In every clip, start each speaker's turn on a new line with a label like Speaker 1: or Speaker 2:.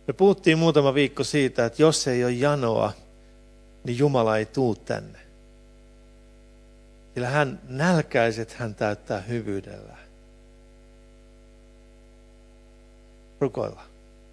Speaker 1: Me puhuttiin muutama viikko siitä, että jos ei ole janoa, niin Jumala ei tule tänne. Sillä nälkäiset hän täyttää hyvyydellä. Rukoillaan.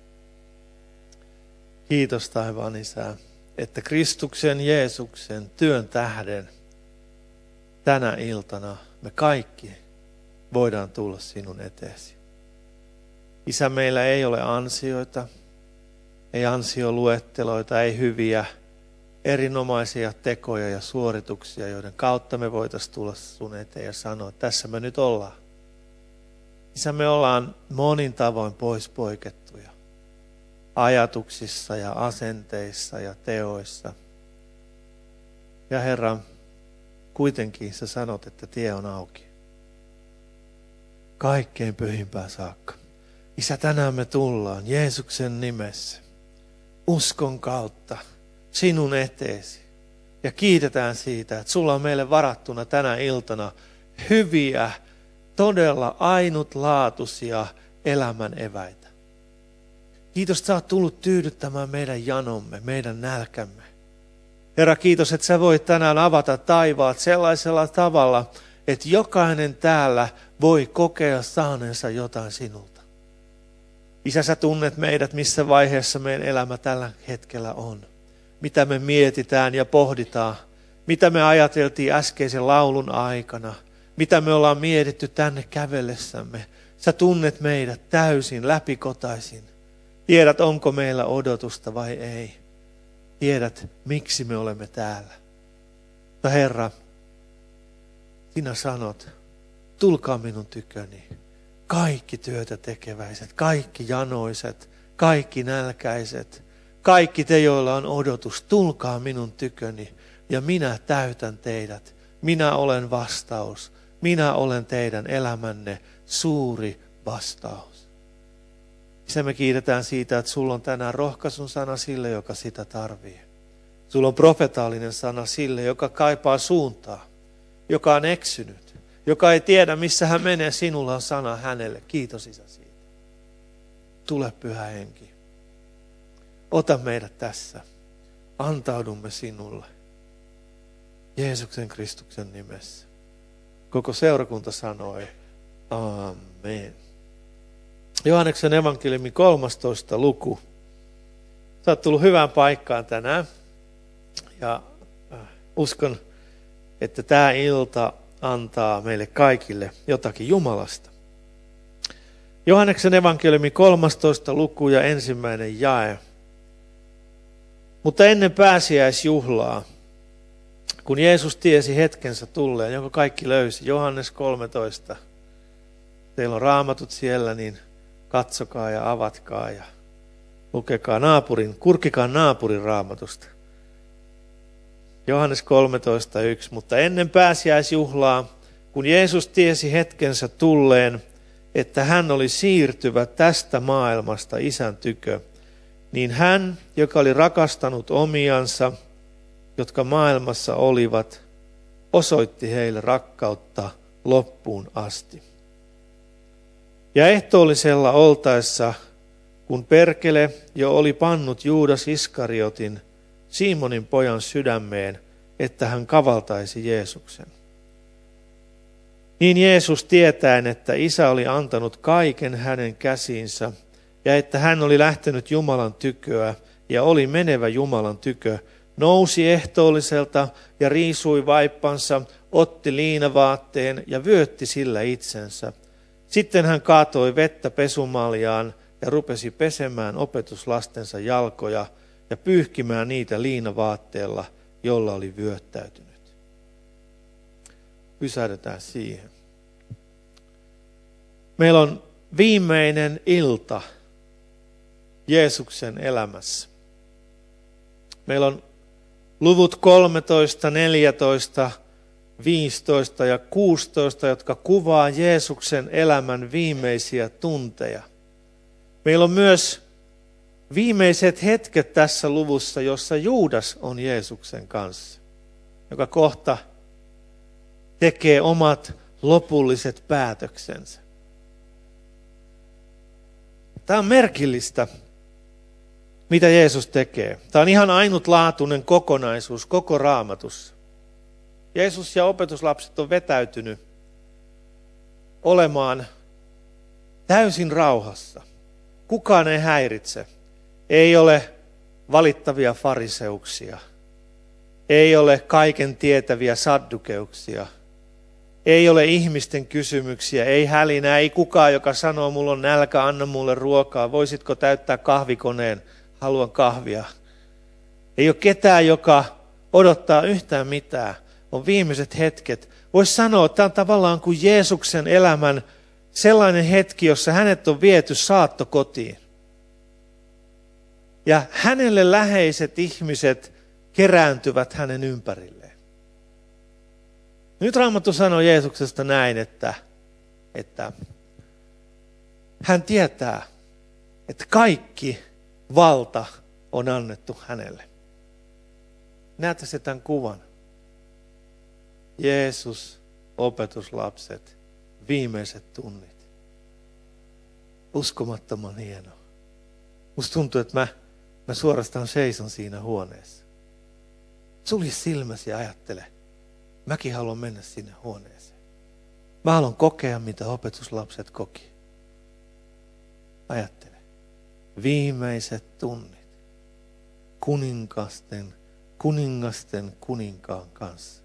Speaker 1: Kiitos taivaan Isä, että Kristuksen Jeesuksen työn tähden tänä iltana me kaikki voidaan tulla sinun eteesi. Isä, meillä ei ole ansioita, ei ansioluetteloita, ei hyviä, erinomaisia tekoja ja suorituksia, joiden kautta me voitaisiin tulla sun eteen ja sanoa, että tässä me nyt ollaan. Isä, me ollaan monin tavoin pois poikettuja ajatuksissa ja asenteissa ja teoissa. Ja Herra, kuitenkin sä sanot, että tie on auki. Kaikkein pyhimpään saakka. Isä, tänään me tullaan Jeesuksen nimessä, uskon kautta, sinun eteesi. Ja kiitetään siitä, että sulla on meille varattuna tänä iltana hyviä, todella ainutlaatuisia elämän eväitä. Kiitos, että sä oot tullut tyydyttämään meidän janomme, meidän nälkämme. Herra, kiitos, että sä voit tänään avata taivaat sellaisella tavalla, että jokainen täällä voi kokea saaneensa jotain sinulta. Isä, sä tunnet meidät, missä vaiheessa meidän elämä tällä hetkellä on. Mitä me mietitään ja pohditaan. Mitä me ajateltiin äskeisen laulun aikana. Mitä me ollaan mietitty tänne kävellessämme. Sä tunnet meidät täysin läpikotaisin. Tiedät, onko meillä odotusta vai ei. Tiedät, miksi me olemme täällä. Mutta Herra, sinä sanot, tulkaa minun tyköni. Kaikki työtä tekeväiset, kaikki janoiset, kaikki nälkäiset, kaikki te, joilla on odotus, tulkaa minun tyköni ja minä täytän teidät. Minä olen vastaus. Minä olen teidän elämänne suuri vastaus. Isä, me kiitetään siitä, että sulla on tänään rohkaisun sana sille, joka sitä tarvii. Sulla on profetaalinen sana sille, joka kaipaa suuntaa, joka on eksynyt, joka ei tiedä, missä hän menee. Sinulla on sana hänelle. Kiitos, Isä, siitä. Tule, Pyhä Henki. Ota meidät tässä. Antaudumme sinulle. Jeesuksen Kristuksen nimessä. Koko seurakunta sanoi, amen. Johanneksen evankeliumin 13. luku. Sä oot tullut hyvään paikkaan tänään. Ja uskon, että tämä ilta antaa meille kaikille jotakin Jumalasta. Johanneksen evankeliumin 13. luku ja 1. jae. Mutta ennen pääsiäisjuhlaa, kun Jeesus tiesi hetkensä tulleen, jonka kaikki löysi, Johannes 13. Teillä on raamatut siellä, niin katsokaa ja avatkaa ja lukekaa kurkikaa naapurin raamatusta. Johannes 13.1. Mutta ennen pääsiäisjuhlaa, kun Jeesus tiesi hetkensä tulleen, että hän oli siirtyvä tästä maailmasta Isän tykö, niin hän, joka oli rakastanut omiansa, jotka maailmassa olivat, osoitti heille rakkautta loppuun asti. Ja ehtoollisella oltaessa, kun perkele jo oli pannut Juudas Iskariotin, Simonin pojan sydämeen, että hän kavaltaisi Jeesuksen. Niin Jeesus tietäen, että Isä oli antanut kaiken hänen käsiinsä, ja että hän oli lähtenyt Jumalan tyköä ja oli menevä Jumalan tykö, nousi ehtoolliselta ja riisui vaippansa, otti liinavaatteen ja vyötti sillä itsensä. Sitten hän kaatoi vettä pesumaljaan ja rupesi pesemään opetuslastensa jalkoja ja pyyhkimään niitä liinavaatteella, jolla oli vyöttäytynyt. Pysähdytään siihen. Meillä on viimeinen ilta Jeesuksen elämässä. Meillä on luvut 13, 14, 15 ja 16, jotka kuvaa Jeesuksen elämän viimeisiä tunteja. Meillä on myös viimeiset hetket tässä luvussa, jossa Juudas on Jeesuksen kanssa, joka kohta tekee omat lopulliset päätöksensä. Tämä on merkillistä, mitä Jeesus tekee. Tämä on ihan ainutlaatuinen kokonaisuus koko Raamatussa. Jeesus ja opetuslapset on vetäytynyt olemaan täysin rauhassa. Kukaan ei häiritse. Ei ole valittavia fariseuksia. Ei ole kaiken tietäviä saddukeuksia. Ei ole ihmisten kysymyksiä, ei hälinää, ei kukaan, joka sanoo, mulla on nälkä, anna mulle ruokaa. Voisitko täyttää kahvikoneen? Haluan kahvia. Ei ole ketään, joka odottaa yhtään mitään. On viimeiset hetket. Voisi sanoa, että tämä on tavallaan kuin Jeesuksen elämän sellainen hetki, jossa hänet on viety saattokotiin. Ja hänelle läheiset ihmiset kerääntyvät hänen ympärilleen. Nyt Raamattu sanoo Jeesuksesta näin, että hän tietää, että kaikki valta on annettu hänelle. Näette se tämän kuvan. Jeesus, opetuslapset, viimeiset tunnit. Uskomattoman hienoa. Musta tuntuu, että mä suorastaan seison siinä huoneessa. Sulje silmäsi ja ajattele. Mäkin haluan mennä sinne huoneeseen. Mä haluan kokea, mitä opetuslapset koki. Ajattele. Viimeiset tunnit. Kuningasten kuninkaan kanssa.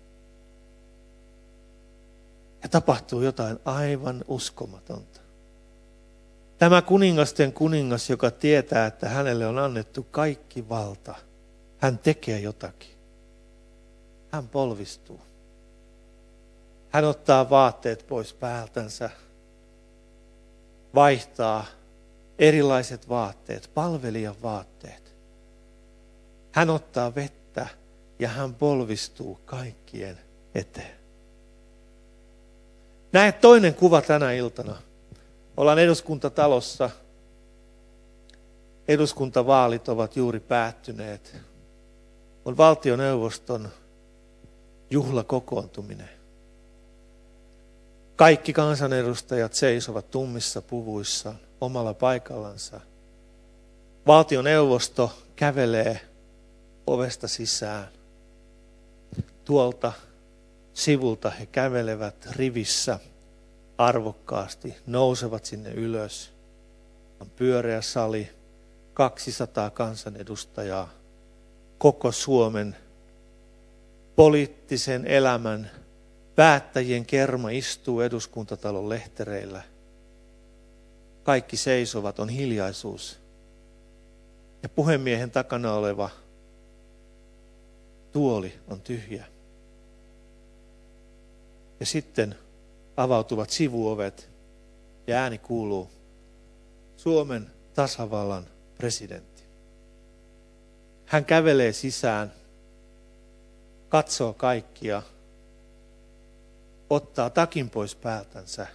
Speaker 1: Ja tapahtuu jotain aivan uskomatonta. Tämä kuningasten kuningas, joka tietää, että hänelle on annettu kaikki valta, hän tekee jotakin. Hän polvistuu. Hän ottaa vaatteet pois päältänsä, vaihtaa erilaiset vaatteet, palvelijan vaatteet. Hän ottaa vettä ja hän polvistuu kaikkien eteen. Näet toinen kuva tänä iltana. Ollaan eduskuntatalossa. Eduskuntavaalit ovat juuri päättyneet. On valtioneuvoston juhlakokoontuminen. Kaikki kansanedustajat seisovat tummissa puvuissaan omalla paikallansa. Valtioneuvosto kävelee ovesta sisään. Tuolta sivulta he kävelevät rivissä arvokkaasti, nousevat sinne ylös. On pyöreä sali, 200 kansanedustajaa, koko Suomen poliittisen elämän päättäjien kerma istuu eduskuntatalon lehtereillä. Kaikki seisovat, on hiljaisuus. Ja puhemiehen takana oleva tuoli on tyhjä. Ja sitten avautuvat sivuovet ja ääni kuuluu: Suomen tasavallan presidentti. Hän kävelee sisään, katsoo kaikkia, ottaa takin pois päältänsä,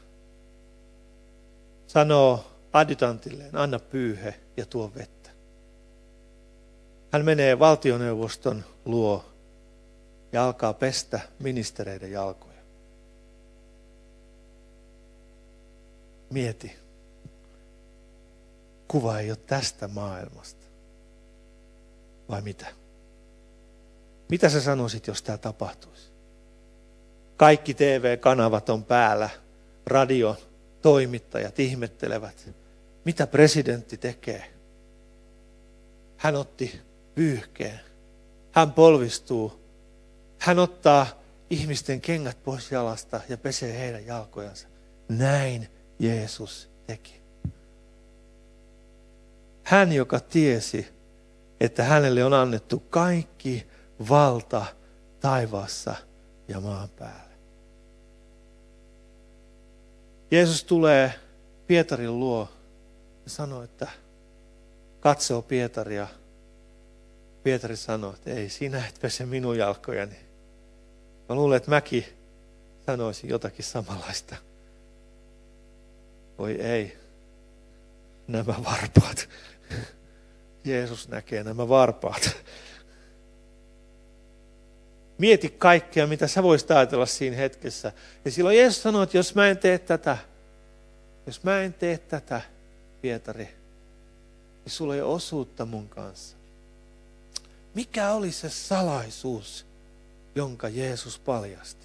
Speaker 1: sanoo adjutantilleen, anna pyyhe ja tuo vettä. Hän menee valtioneuvoston luo ja alkaa pestä ministereiden jalkoja. Mieti, kuva ei ole tästä maailmasta. Vai mitä? Mitä sä sanoisit, jos tämä tapahtuisi? Kaikki TV-kanavat on päällä, radiotoimittajat ihmettelevät, mitä presidentti tekee. Hän otti pyyhkeen, hän polvistuu, hän ottaa ihmisten kengät pois jalasta ja pesee heidän jalkojansa. Näin Jeesus teki. Hän, joka tiesi, että hänelle on annettu kaikki valta taivaassa ja maan päällä. Jeesus tulee Pietarin luo ja sanoo, että katsoo Pietaria. Pietari sanoo, että ei, sinä et pese minun jalkojani. Mä luulen, että mäkin sanoisin jotakin samanlaista. Voi ei, nämä varpaat. Jeesus näkee nämä varpaat. Mieti kaikkea, mitä sä voisit ajatella siinä hetkessä. Ja silloin Jeesus sanoo, että jos mä en tee tätä, Pietari, niin sulla ei ole osuutta mun kanssa. Mikä oli se salaisuus, jonka Jeesus paljasti?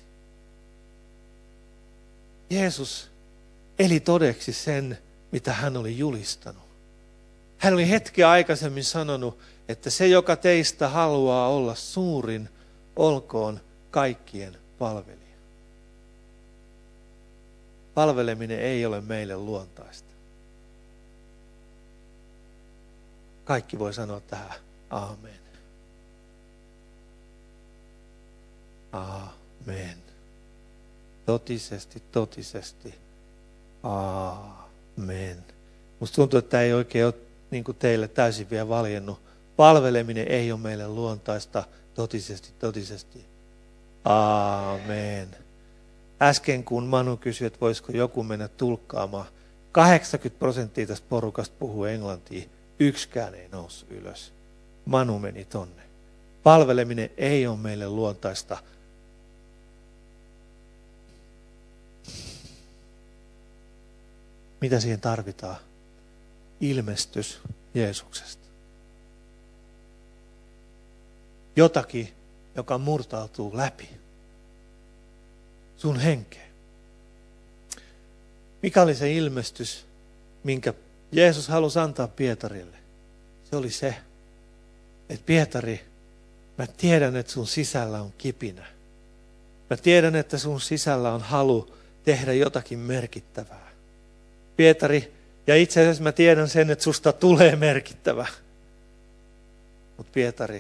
Speaker 1: Jeesus eli todeksi sen, mitä hän oli julistanut. Hän oli hetki aikaisemmin sanonut, että se, joka teistä haluaa olla suurin, olkoon kaikkien palvelija. Palveleminen ei ole meille luontaista. Kaikki voi sanoa tähän aamen. Aamen. Totisesti. Aamen. Musta tuntuu, että tämä ei oikein ole niin kuin teille täysin vielä valjennut. Palveleminen ei ole meille luontaista. Totisesti. Aamen. Äsken kun Manu kysyi, että voisiko joku mennä tulkkaamaan, 80% tästä porukasta puhuu englantia. Yksikään ei noussut ylös. Manu meni tonne. Palveleminen ei ole meille luontaista. Mitä siihen tarvitaan? Ilmestys Jeesuksesta. Jotakin, joka murtautuu läpi sun henkeen. Mikä oli se ilmestys, minkä Jeesus halusi antaa Pietarille? Se oli se, että Pietari, mä tiedän, että sun sisällä on kipinä. Mä tiedän, että sun sisällä on halu tehdä jotakin merkittävää. Pietari, ja itse asiassa mä tiedän sen, että susta tulee merkittävä. Mutta Pietari,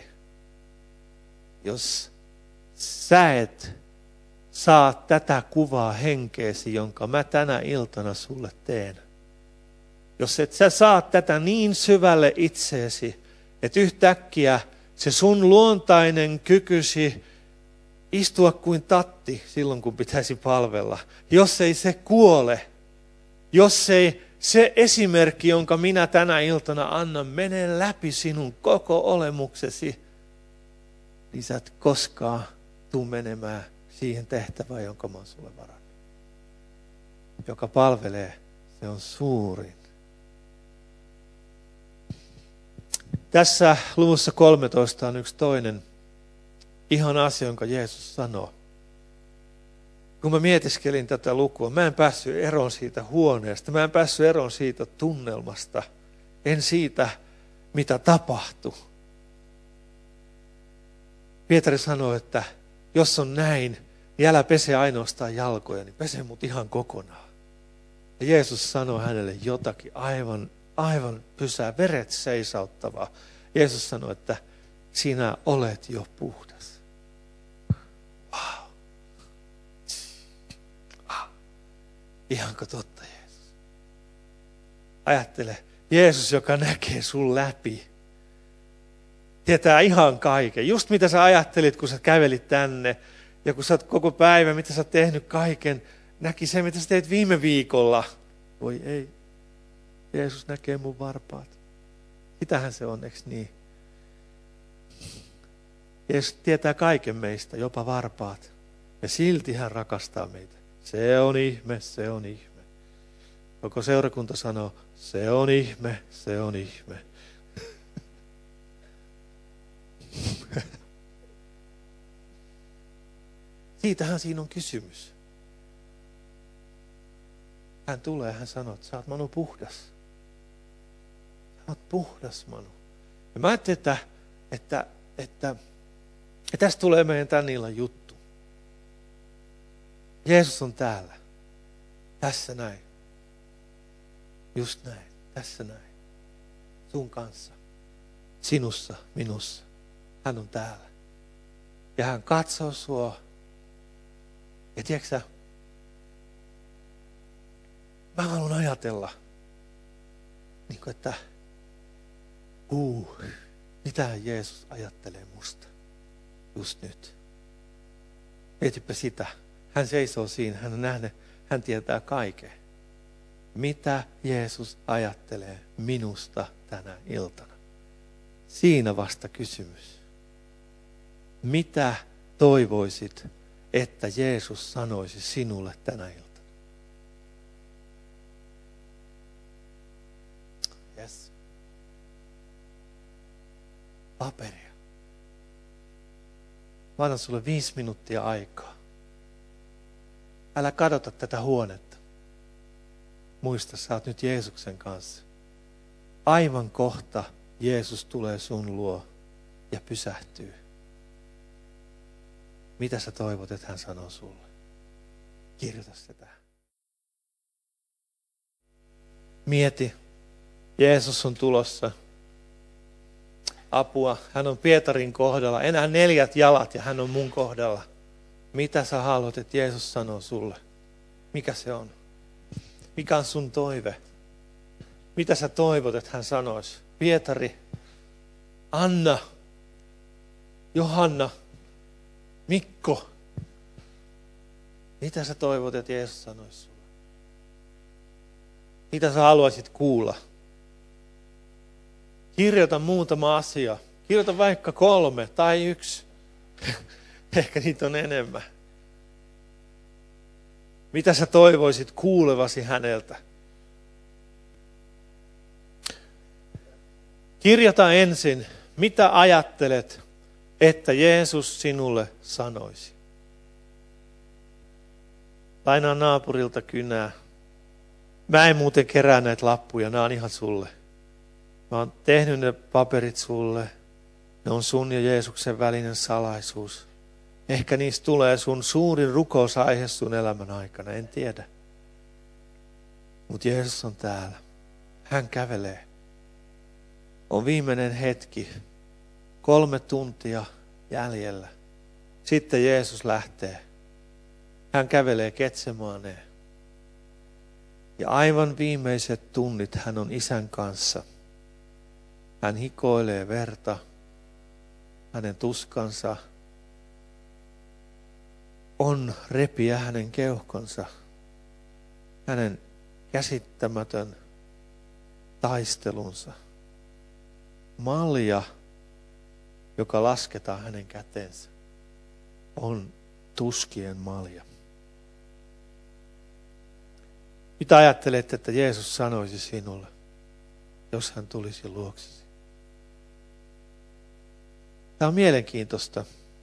Speaker 1: jos sä et saa tätä kuvaa henkeesi, jonka mä tänä iltana sulle teen. Jos et sä saa tätä niin syvälle itseesi, että yhtäkkiä se sun luontainen kykysi istua kuin tatti silloin, kun pitäisi palvella. Jos ei se kuole, jos ei se esimerkki, jonka minä tänä iltana annan, mene läpi sinun koko olemuksesi, niin sä et koskaan tuu menemään siihen tehtävään, jonka mä oon sulle varannut. Joka palvelee, se on suurin. Tässä luvussa 13 on yksi toinen ihan asia, jonka Jeesus sanoo. Kun mä mietiskelin tätä lukua, mä en päässyt eroon siitä huoneesta, mä en päässyt eroon siitä tunnelmasta, en siitä, mitä tapahtui. Pietari sanoi, että jos on näin, niin älä pese ainoastaan jalkoja, niin pese mut ihan kokonaan. Ja Jeesus sanoi hänelle jotakin aivan pysää, veret seisauttavaa. Jeesus sanoi, että sinä olet jo puhdas. Wow. Ihanko totta, Jeesus? Ajattele, Jeesus, joka näkee sun läpi, tietää ihan kaiken. Just mitä sä ajattelit, kun sä kävelit tänne, ja kun sä oot koko päivä, mitä sä oot tehnyt kaiken, näki se, mitä sä teet viime viikolla. Voi ei, Jeesus näkee mun varpaat. Sitähän se on, eikö niin? Jeesus tietää kaiken meistä, jopa varpaat. Ja silti hän rakastaa meitä. Se on ihme, se on ihme. Koko seurakunta sanoo, se on ihme, se on ihme. Siitähän siinä on kysymys. Hän tulee ja hän sanoo, että sä oot Manu puhdas. Sä oot puhdas, Manu. Ja mä ajattelin, että tästä tulee meidän tän illan juttu. Jeesus on täällä. Tässä näin. Just näin. Tässä näin. Sun kanssa. Sinussa, minussa. Hän on täällä. Ja hän katsoo sua. Ja tiedätkö sä, mä haluan ajatella, niin kuin, että mitä Jeesus ajattelee musta just nyt. Mietipä sitä. Hän seisoo siinä, hän on nähnyt, hän tietää kaiken. Mitä Jeesus ajattelee minusta tänä iltana? Siinä vasta kysymys. Mitä toivoisit, että Jeesus sanoisi sinulle tänä iltana? Yes. paperia. Mä annan sulle 5 minuuttia aikaa. Älä kadota tätä huonetta. Muista, sä oot nyt Jeesuksen kanssa. Aivan kohta Jeesus tulee sun luo ja pysähtyy. Mitä sä toivot, että hän sanoo sulle? Kirjoita se tähän. Mieti, Jeesus on tulossa. Apua, hän on Pietarin kohdalla. Enää 4 jalat ja hän on mun kohdalla. Mitä sä haluat, että Jeesus sanoo sulle? Mikä se on? Mikä on sun toive? Mitä sä toivot, että hän sanoisi? Pietari, Anna, Johanna, Mikko. Mitä sä toivot, että Jeesus sanoisi sulle? Mitä sä haluaisit kuulla? Kirjoita muutama asia. Kirjoita vaikka 3 tai 1. Ehkä niitä on enemmän. Mitä sä toivoisit kuulevasi häneltä? Kirjoita ensin, mitä ajattelet, että Jeesus sinulle sanoisi. Lainaa naapurilta kynää. Mä en muuten kerää näitä lappuja, nämä on ihan sulle. Mä oon tehnyt ne paperit sulle. Ne on sun ja Jeesuksen välinen salaisuus. Ehkä niistä tulee sun suurin rukousaihe sun elämän aikana, en tiedä. Mutta Jeesus on täällä. Hän kävelee. On viimeinen hetki. 3 tuntia jäljellä. Sitten Jeesus lähtee. Hän kävelee Getsemaneen. Ja aivan viimeiset tunnit hän on Isän kanssa. Hän hikoilee verta. Hänen tuskansa on repiä hänen keuhkonsa. Hänen käsittämätön taistelunsa. Malja, joka lasketaan hänen käteensä, on tuskien malja. Mitä ajattelet, että Jeesus sanoisi sinulle, jos hän tulisi luoksesi? Tämä on mielenkiintoista.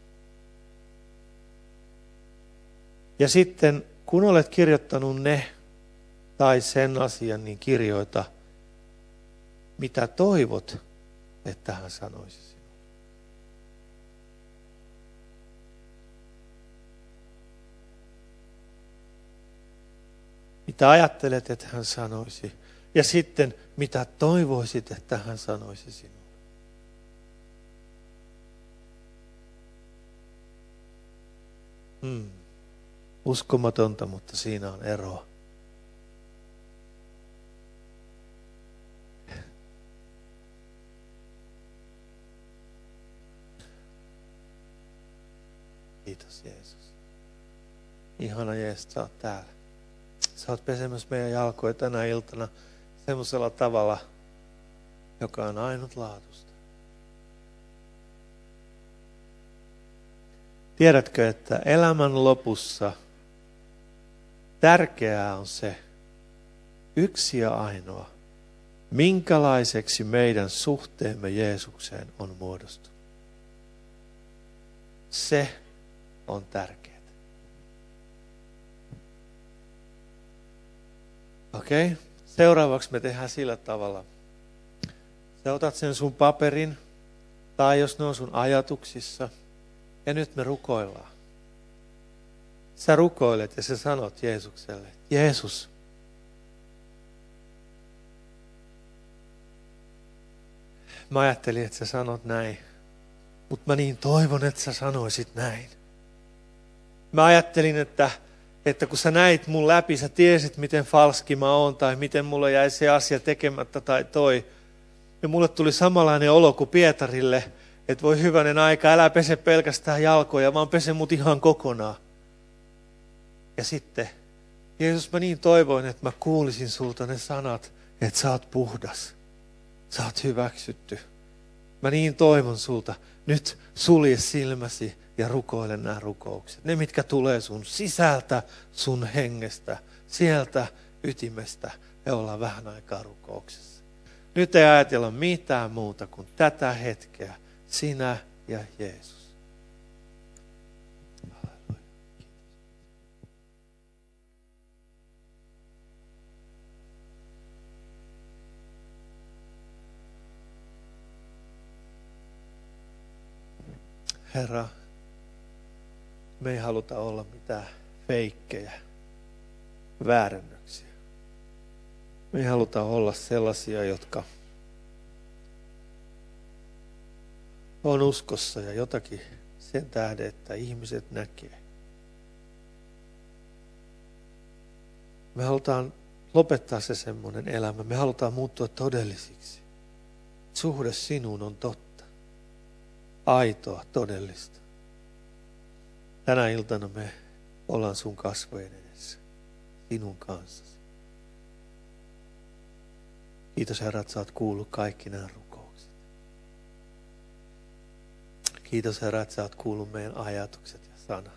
Speaker 1: Ja sitten, kun olet kirjoittanut ne tai sen asian, niin kirjoita, mitä toivot, että hän sanoisi sinulle. Mitä ajattelet, että hän sanoisi? Ja sitten, mitä toivoisit, että hän sanoisi sinulle? Uskomatonta, mutta siinä on eroa. Kiitos Jeesus. Ihana Jeesus, sä oot täällä. Sä oot pesemässä meidän jalkoja tänä iltana semmoisella tavalla, joka on ainutlaatuista. Tiedätkö, että elämän lopussa tärkeää on se yksi ja ainoa, minkälaiseksi meidän suhteemme Jeesukseen on muodostunut. Se on tärkeää. Okei, seuraavaksi me tehdään sillä tavalla. Sä otat sen sun paperin, tai jos ne on sun ajatuksissa, ja nyt me rukoillaan. Sä rukoilet ja sä sanot Jeesukselle, Jeesus, mä ajattelin, että sä sanot näin, mutta mä niin toivon, että sä sanoisit näin. Mä ajattelin, että kun sä näit mun läpi, sä tiesit, miten falski mä oon, tai miten mulla jäi se asia tekemättä tai toi. Ja mulle tuli samanlainen olo kuin Pietarille, että voi hyvänen aika, älä pese pelkästään jalkoja, vaan pese mut ihan kokonaan. Ja sitten, Jeesus, mä niin toivoin, että mä kuulisin sulta ne sanat, että sä oot puhdas, sä oot hyväksytty. Mä niin toivon sulta, nyt sulje silmäsi ja rukoile nämä rukoukset. Ne, mitkä tulee sun sisältä, sun hengestä, sieltä ytimestä, ja ollaan vähän aikaa rukouksessa. Nyt ei ajatella mitään muuta kuin tätä hetkeä sinä ja Jeesus. Herra, me ei haluta olla mitään feikkejä, väärennöksiä. Me ei haluta olla sellaisia, jotka on uskossa ja jotakin sen tähden, että ihmiset näkee. Me halutaan lopettaa se semmoinen elämä. Me halutaan muuttua todellisiksi. Suhde sinuun on totta. Aitoa, todellista. Tänä iltana me ollaan sun kasvojen edessä. Sinun kanssasi. Kiitos Herra, että sä oot kuullut kaikki nämä rukoukset. Kiitos Herra, että sä oot kuullut meidän ajatukset ja sanat.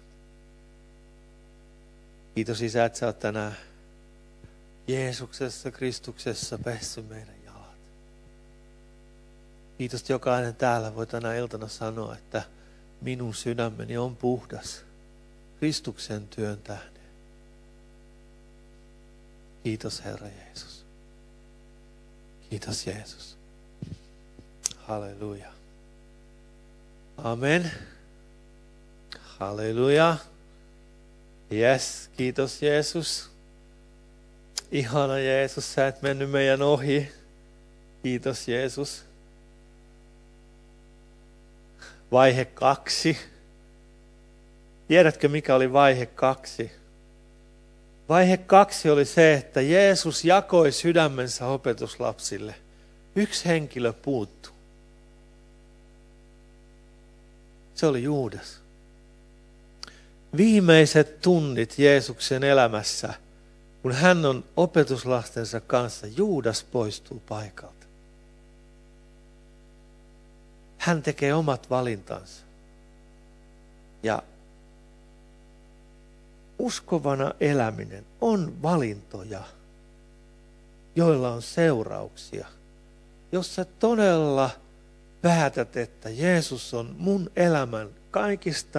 Speaker 1: Kiitos Isä, että sä oot tänään Jeesuksessa, Kristuksessa pessy meidän jalat. Kiitos, että jokainen täällä voi tänä iltana sanoa, että minun sydämeni on puhdas Kristuksen työn tähden. Kiitos Herra Jeesus. Kiitos Jeesus. Halleluja. Amen. Halleluja. Yes, kiitos Jeesus. Ihana Jeesus, sä et mennyt meidän ohi. Kiitos Jeesus. Vaihe 2. Tiedätkö mikä oli vaihe 2? Vaihe 2 oli se, että Jeesus jakoi sydämensä opetuslapsille. Yksi henkilö puuttui. Se oli Juudas. Viimeiset tunnit Jeesuksen elämässä, kun hän on opetuslastensa kanssa, Juudas poistuu paikalta. Hän tekee omat valintansa. Ja uskovana eläminen on valintoja, joilla on seurauksia. Jos sä todella päätät, että Jeesus on mun elämän kaikista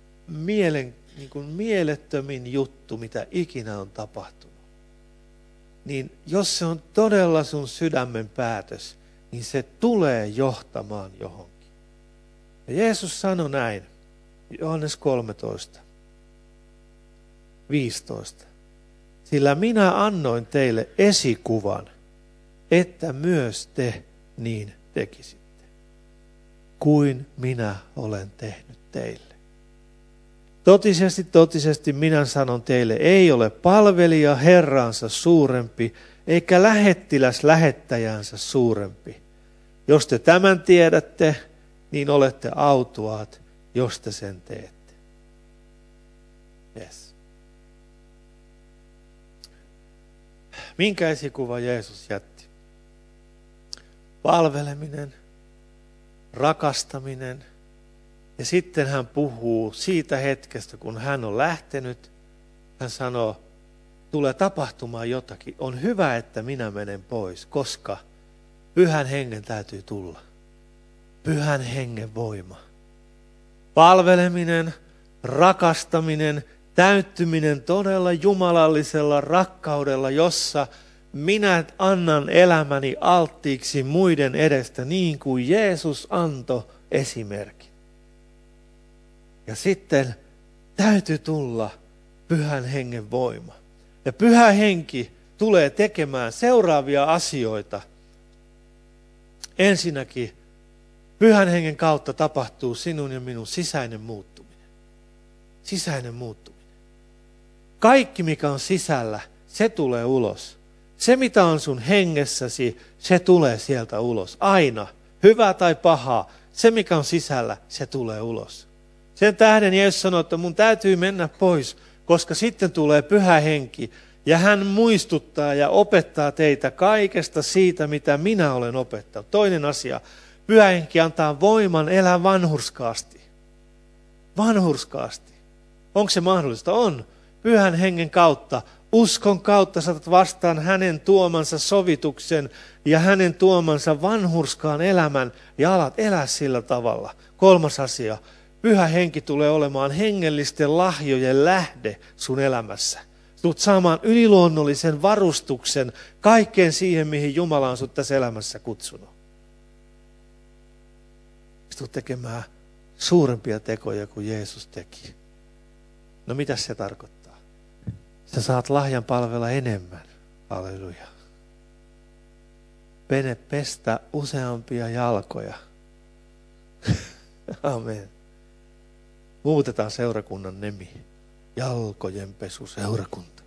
Speaker 1: mielettömin juttu, mitä ikinä on tapahtunut, niin jos se on todella sun sydämen päätös, niin se tulee johtamaan johonkin. Ja Jeesus sanoi näin, Johannes 13, 15. Sillä minä annoin teille esikuvan, että myös te niin tekisitte, kuin minä olen tehnyt teille. Totisesti, totisesti minä sanon teille, ei ole palvelija herransa suurempi, eikä lähettiläs lähettäjänsä suurempi. Jos te tämän tiedätte, niin olette autuaat, jos te sen teette. Yes. Minkä esikuva Jeesus jätti? Palveleminen, rakastaminen. Ja sitten hän puhuu siitä hetkestä, kun hän on lähtenyt. Hän sanoo, tulee tapahtumaan jotakin. On hyvä, että minä menen pois, koska Pyhän Hengen täytyy tulla. Pyhän Hengen voima. Palveleminen, rakastaminen, täyttyminen todella jumalallisella rakkaudella, jossa minä annan elämäni alttiiksi muiden edestä niin kuin Jeesus antoi esimerkin. Ja sitten täytyy tulla Pyhän Hengen voima. Ja Pyhä Henki tulee tekemään seuraavia asioita. Ensinnäkin Pyhän Hengen kautta tapahtuu sinun ja minun sisäinen muuttuminen. Sisäinen muuttuminen. Kaikki mikä on sisällä, se tulee ulos. Se mitä on sun hengessäsi, se tulee sieltä ulos. Aina, hyvä tai paha, se mikä on sisällä, se tulee ulos. Sen tähden Jeesus sanoi, että mun täytyy mennä pois, koska sitten tulee Pyhä Henki. Ja hän muistuttaa ja opettaa teitä kaikesta siitä, mitä minä olen opettanut. Toinen asia, Pyhä Henki antaa voiman elää vanhurskaasti. Vanhurskaasti. Onko se mahdollista? On. Pyhän Hengen kautta Uskon kautta saatat vastaan hänen tuomansa sovituksen ja hänen tuomansa vanhurskaan elämän ja alat elää sillä tavalla. 3. asia. Pyhä henki tulee olemaan hengellisten lahjojen lähde sun elämässä. Tulet saamaan yliluonnollisen varustuksen kaikkeen siihen, mihin Jumala on sut tässä elämässä kutsunut. Tulet tekemään suurempia tekoja kuin Jeesus teki. No mitä se tarkoittaa? Sä saat lahjan palvella enemmän. Halleluja. Pestä useampia jalkoja. Amen. Muutetaan seurakunnan nimi. Jalkojen pesu seurakunta.